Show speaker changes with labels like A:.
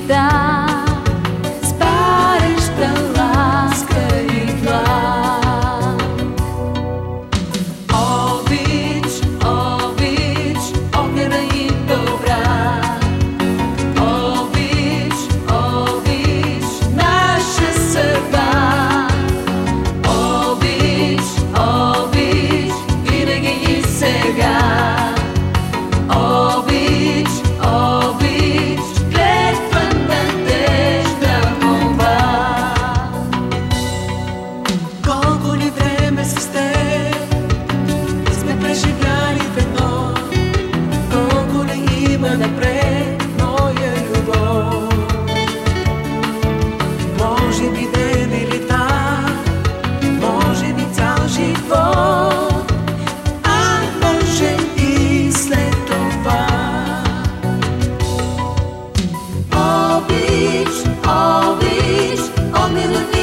A: света с пареща ласка и длан. Обич, обич, огнена и добра. Обич, обич, наша съдба. Обич, обич, винаги и сега. Обич, обич, клетва, надежда, молба.
B: Колко ли време с теб сме преживяли в едно, колко ли има напред моя любов. Може би ден или та, може би цял живот.